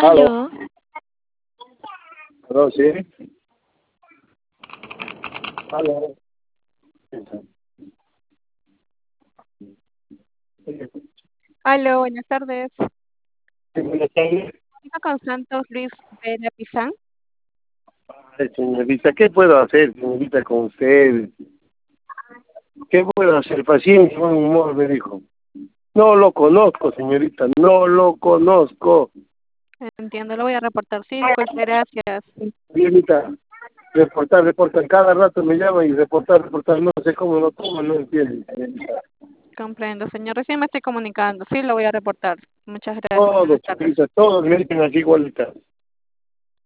Aló, Aló, aló, sí. Aló. aló, buenas tardes. Sí, buenas tardes. Hablo con Santos Luis Vera Pizán. Ay, señorita, ¿qué puedo hacer, señorita, con usted? ¿Qué puedo hacer? Paciencia, buen humor, me dijo. No lo conozco, señorita, no lo conozco. Entiendo, lo voy a reportar. Sí, disculpe, gracias. Señorita, reportar, cada rato me llama y reportar, no sé cómo lo toman, no entiendo, señorita. Comprendo, señor. Recién me estoy comunicando. Sí, lo voy a reportar. Muchas gracias. Todos, Buenas tardes. señorita, todos me dicen así igualita.